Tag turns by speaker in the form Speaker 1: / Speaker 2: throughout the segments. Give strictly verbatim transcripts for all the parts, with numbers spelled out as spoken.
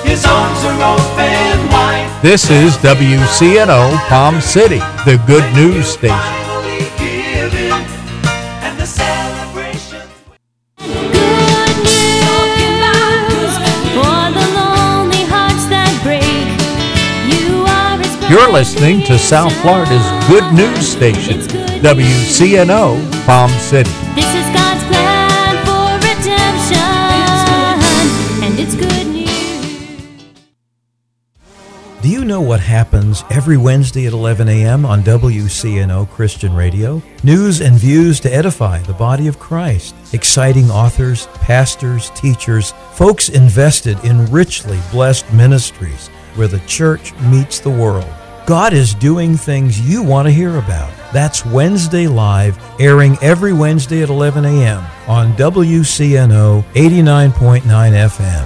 Speaker 1: His arms are open wide.
Speaker 2: This is W C N O Palm City, the good news station. You're listening to South Florida's good news station, W C N O Palm City.
Speaker 3: This is God's plan for redemption, and it's good news.
Speaker 4: Do you know what happens every Wednesday at eleven a.m. on W C N O Christian Radio? News and views to edify the body of Christ. Exciting authors, pastors, teachers, folks invested in richly blessed ministries where the church meets the world. God is doing things you want to hear about. That's Wednesday Live, airing every Wednesday at eleven a.m. on W C N O eighty-nine point nine F M.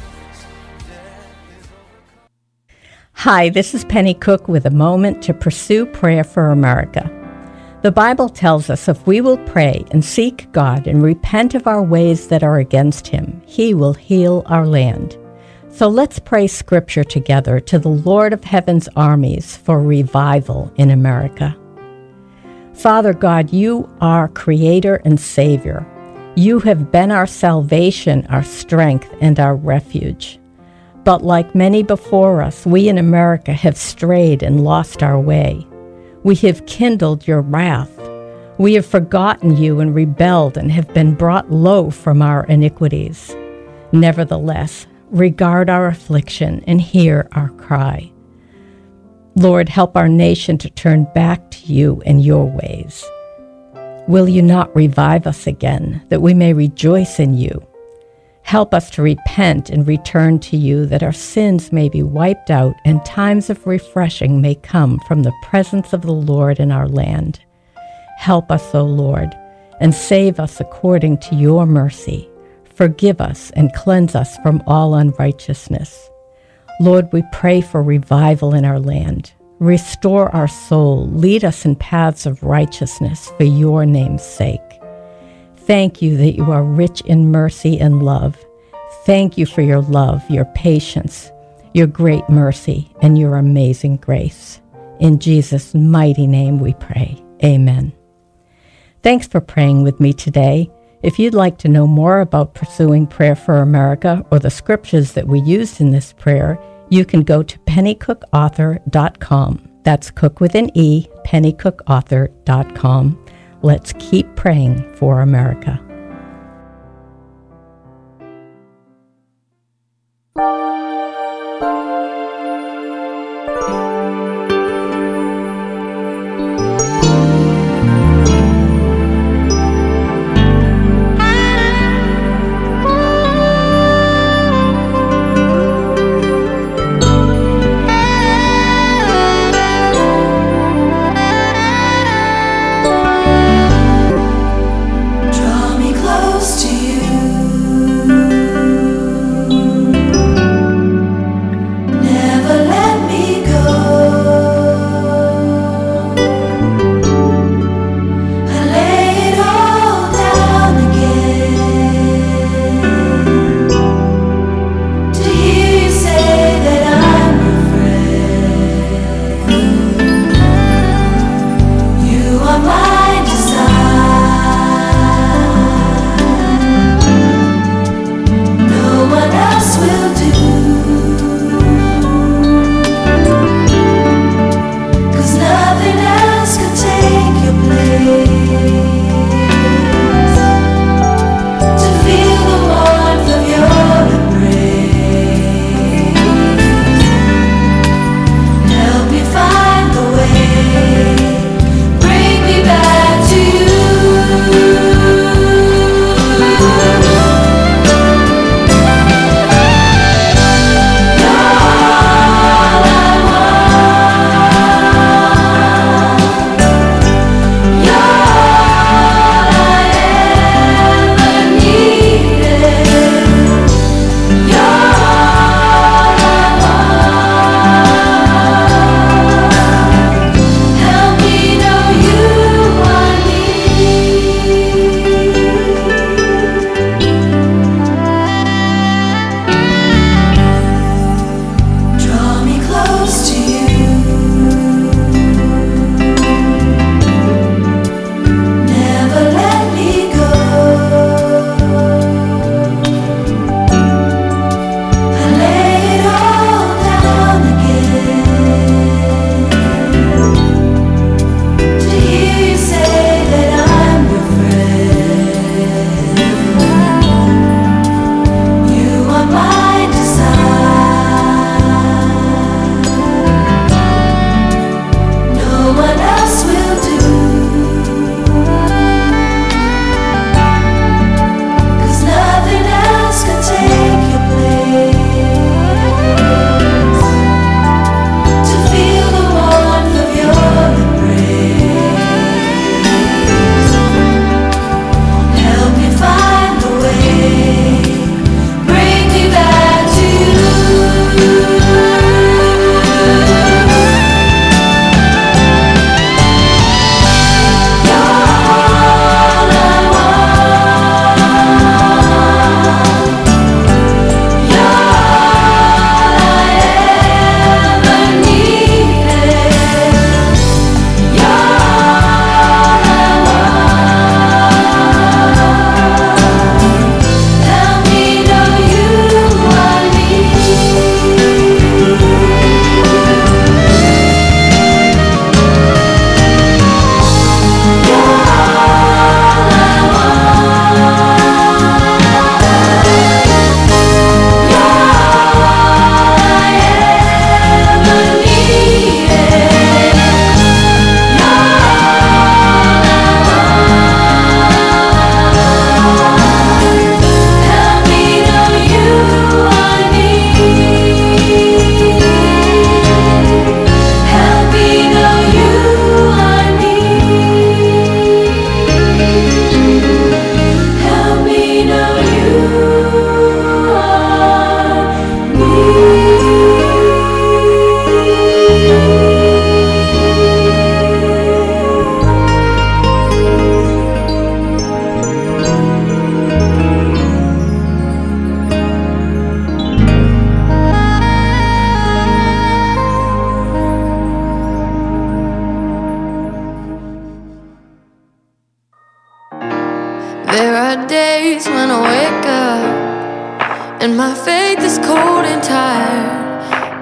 Speaker 5: Hi, this is Penny Cook with a moment to pursue prayer for America. The Bible tells us if we will pray and seek God and repent of our ways that are against Him, He will heal our land. So let's pray Scripture together to the Lord of Heaven's armies for revival in America. Father God, you are Creator and Savior. You have been our salvation, our strength, and our refuge. But like many before us, we in America have strayed and lost our way. We have kindled your wrath. We have forgotten you and rebelled and have been brought low from our iniquities. Nevertheless, regard our affliction and hear our cry. Lord, help our nation to turn back to you and your ways. Will you not revive us again, that we may rejoice in you? Help us to repent and return to you, that our sins may be wiped out and times of refreshing may come from the presence of the Lord in our land. Help us, O Lord, and save us according to your mercy. Forgive us and cleanse us from all unrighteousness. Lord, we pray for revival in our land. Restore our soul. Lead us in paths of righteousness for your name's sake. Thank you that you are rich in mercy and love. Thank you for your love, your patience, your great mercy, and your amazing grace. In Jesus' mighty name we pray. Amen. Thanks for praying with me today. If you'd like to know more about pursuing prayer for America or the scriptures that we used in this prayer, you can go to penny cook author dot com. That's cook with an E, penny cook author dot com. Let's keep praying for America.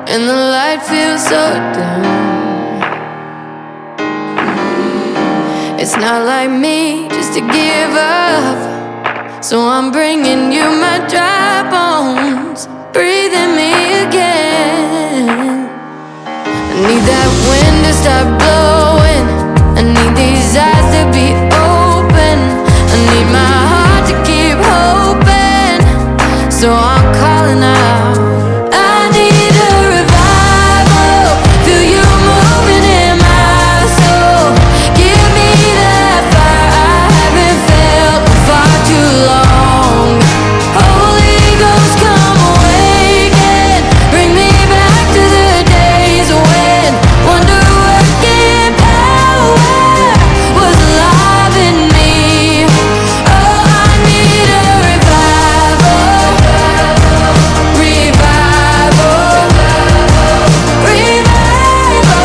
Speaker 6: and the light feels so dim. It's not like me just to give up, so I'm bringing you my dry bones, breathing me again. I need that wind to stop blowing, I need these eyes to be open, I need my heart to keep hoping, so I'm calling out. I need a revival, feel you moving in my soul. Give me that fire I haven't felt for far too long. Holy Ghost, come awaken, bring me back to the days when wonder working power was alive in me. Oh, I need a revival, revival, revival.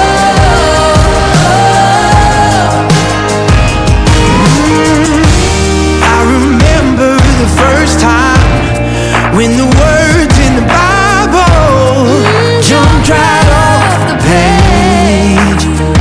Speaker 1: I remember the first time when the words in the Bible jumped right off the page.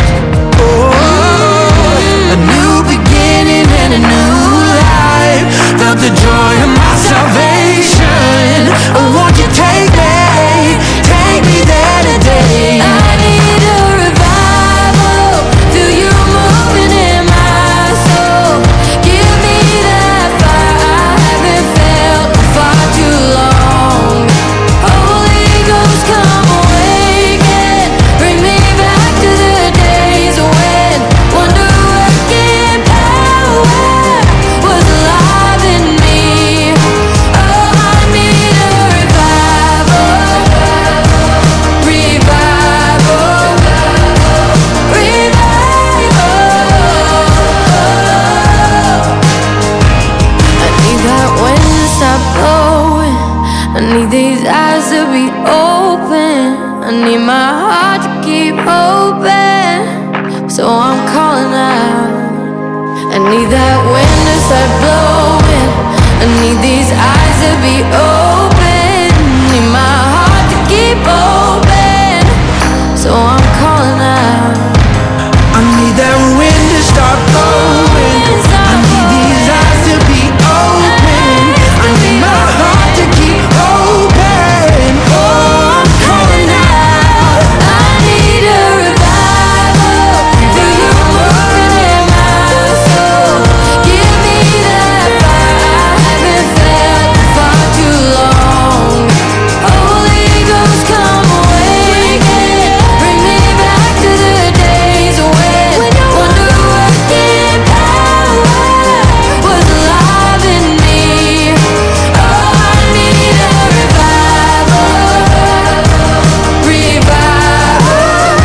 Speaker 1: Oh, a new beginning and a new life. Felt the joy of my salvation. Oh, won't you take me, take me there today?
Speaker 6: I need a revival, feel you moving in my soul. Give me that fire I haven't felt for far too long. Holy Ghost, come awaken, bring me back to the days when wonder working power was alive in me. Oh, I need a revival, revival, revival. I need that wind to stop blowing, I need these eyes to be open, I need my heart to keep hoping, so I'm calling out. I need that wind to start blowing, I need these eyes to be open, need my heart to keep open, so I'm calling out.
Speaker 1: I need that wind to start blowing. I need these eyes to be open. I need my heart to keep open. Oh, I'm calling out.
Speaker 6: I need a revival, feel you moving in my soul. Give me that fire I haven't felt for far too long. Holy Ghost, come awaken, bring me back to the days when wonder working power was alive in me. Oh, I need a revival, revival,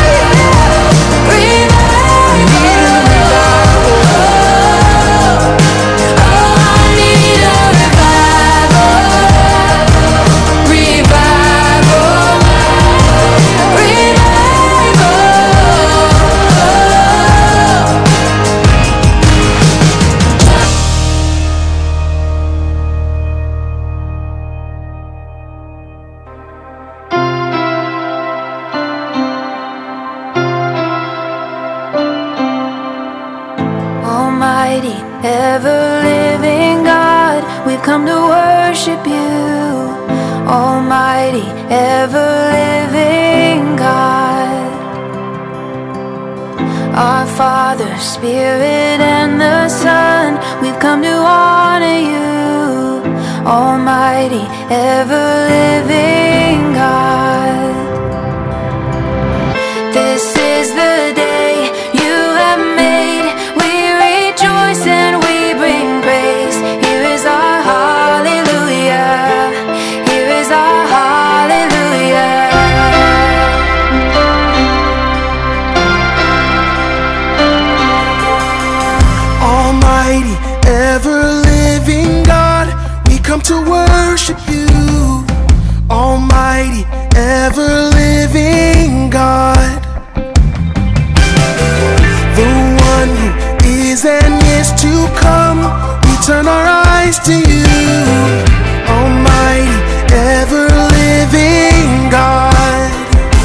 Speaker 6: revival. Oh, I need a revival, revival, Almighty, ever-living God, we've come to worship you. Almighty, ever-living God, our Father, Spirit, and the Son, we've come to honor you. Almighty, ever-living God. This is the day you have made. We rejoice and we bring praise. Here is our hallelujah. Here is our hallelujah.
Speaker 1: Almighty, ever-living God, we come to worship you. Almighty, ever-living God, the one who is and is to come, we turn our eyes to you. Almighty, ever-living God.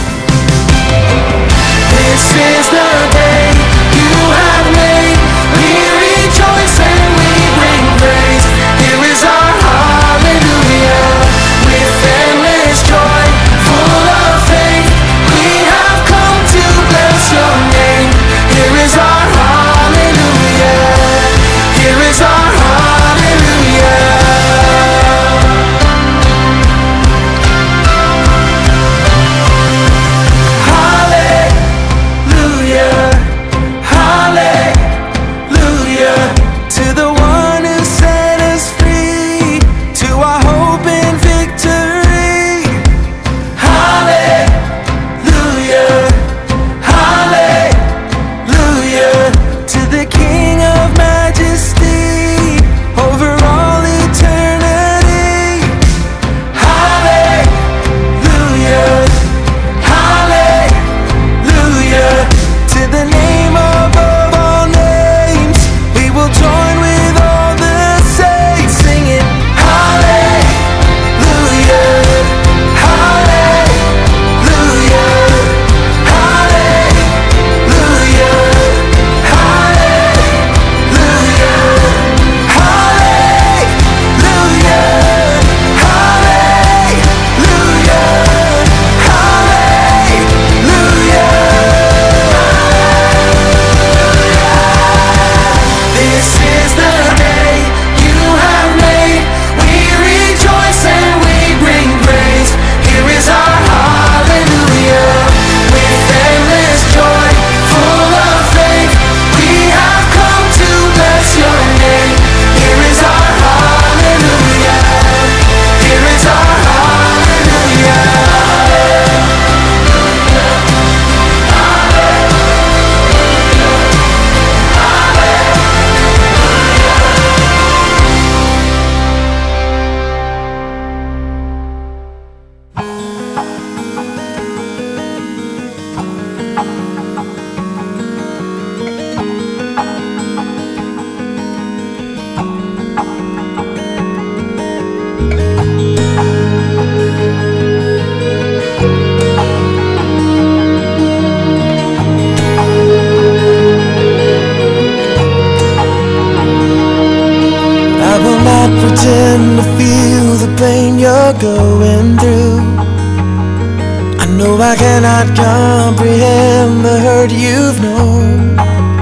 Speaker 1: Though I cannot comprehend the hurt you've known,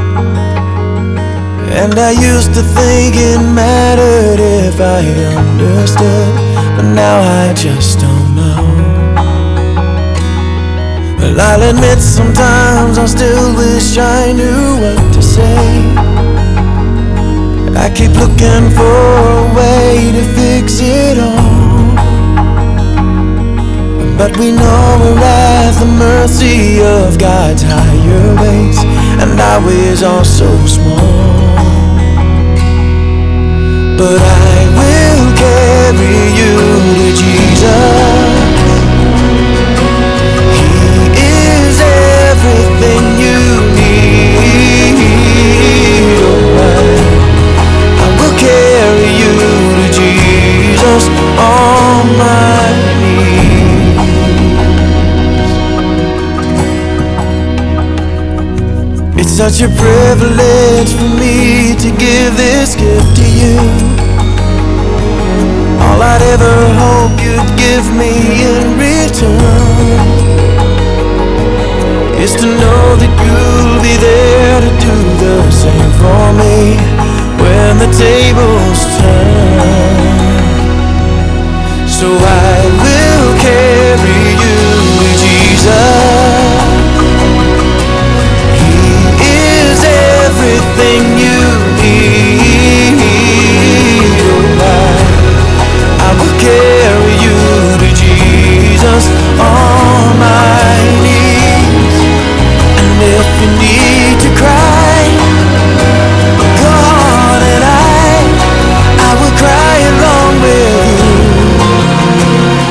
Speaker 1: and I used to think it mattered if I understood, but now I just don't know. Well, I'll admit sometimes I still wish I knew what to say. I keep looking for a way to fix it all, but we know we're at the mercy of God's higher ways, and our ways are so small. But I will carry you to Jesus. He is everything you need. Oh, I, I will carry you to Jesus on my knees. It's such a privilege for me to give this gift to you. All I'd ever hope you'd give me in return is to know that you'll be there to do the same for me when the tables turn. So I will carry you to Jesus. He is everything you need. Oh, I I will carry you to Jesus on my knees. And if you need to cry, go on and I, I will cry along with you.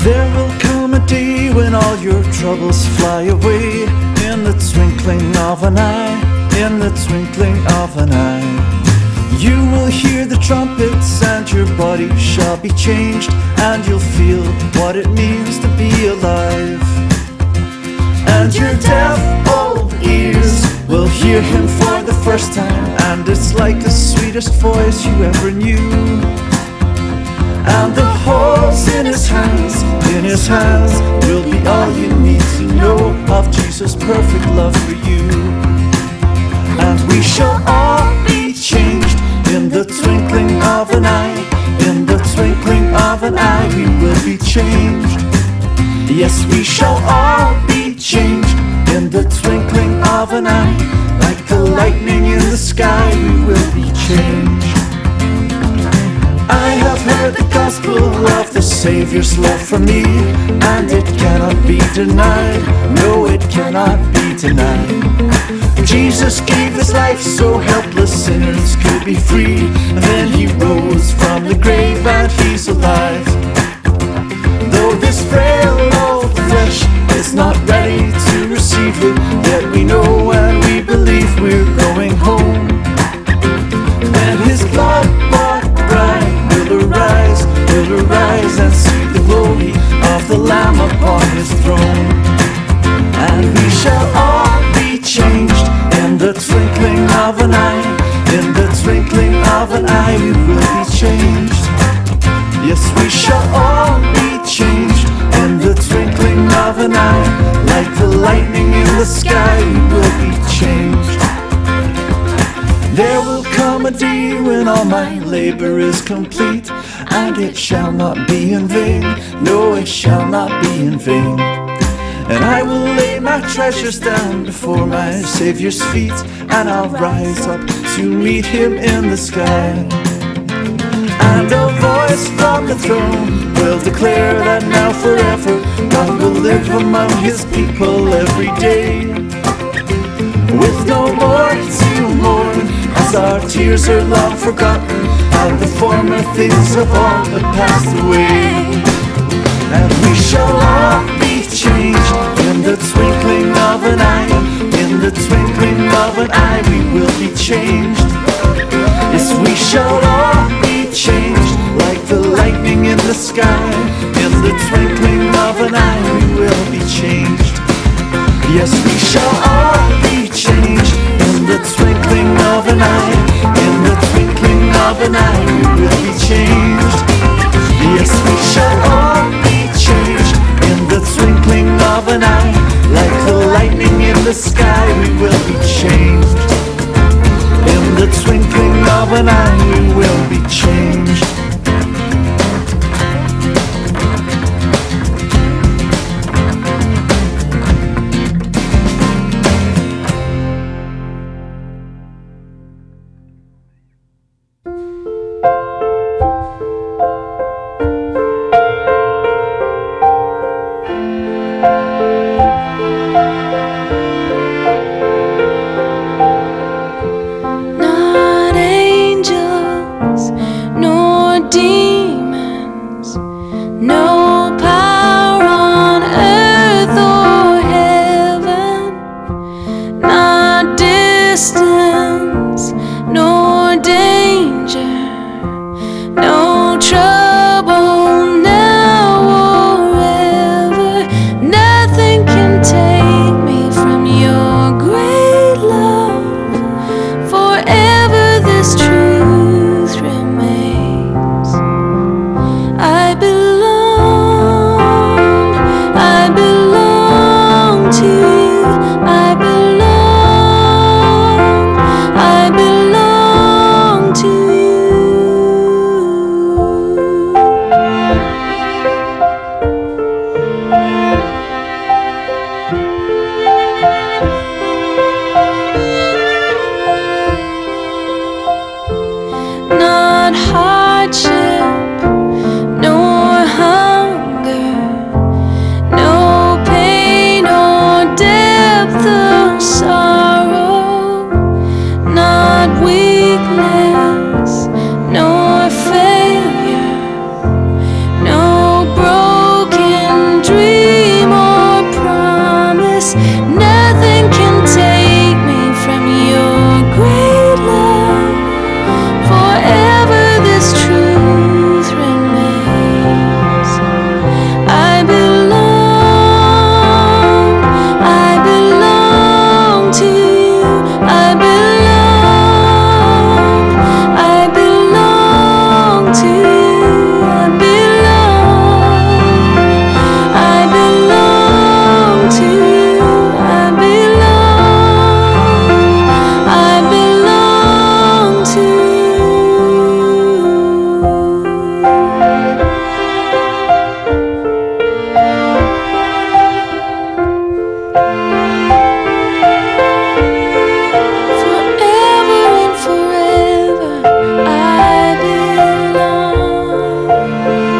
Speaker 7: There will come a day when all your troubles fly away, in the twinkling of an eye, in the twinkling of an eye. You will hear the trumpets and your body shall be changed, and you'll feel what it means to be alive. And your deaf old ears will hear him for the first time, and it's like the sweetest voice you ever knew. And the holes in his hands, in his hands, will be all you need to know of Jesus' perfect love for you. And we shall all be changed in the twinkling of an eye, in the twinkling of an eye we will be changed. Yes, we shall all be changed in the twinkling of an eye, like the lightning in the sky we will be changed. I have heard the gospel of the Savior's love for me, and it cannot be denied, no it cannot be denied. Jesus gave his life so helpless sinners could be free, and then he rose from the grave and he's alive. Though this frail old flesh is not ready to receive it, yet we know and we believe we're going home. And his blood-bought bride will arise, will arise and see the glory of the Lamb upon his throne. And we shall all be changed in the twinkling of an eye, in the twinkling of an eye we will be changed. Yes, we shall all be changed in the twinkling of an eye, like the lightning in the sky we will be changed. There will come a day when all my labor is complete, and it shall not be in vain, no it shall not be in vain. And I will lay my treasures down before my Savior's feet, and I'll rise up to meet him in the sky. And a voice from the throne will declare that now forever God will live among his people every day. With no more to mourn, as our tears are long forgotten, and the former things of all have passed away. And we shall all be changed in the twinkling of an eye, in the twinkling of an eye we will be changed. Yes, we shall all be changed, like the lightning in the sky, in the twinkling of an eye we will be changed. Yes, we shall all be changed in the twinkling of an eye, in the twinkling of an eye we will be changed. Yes, we shall all be changed in the twinkling of an eye, like the lightning in the sky we will be changed. In the twinkling of an eye we will be changed.
Speaker 6: Not angels nor demons, no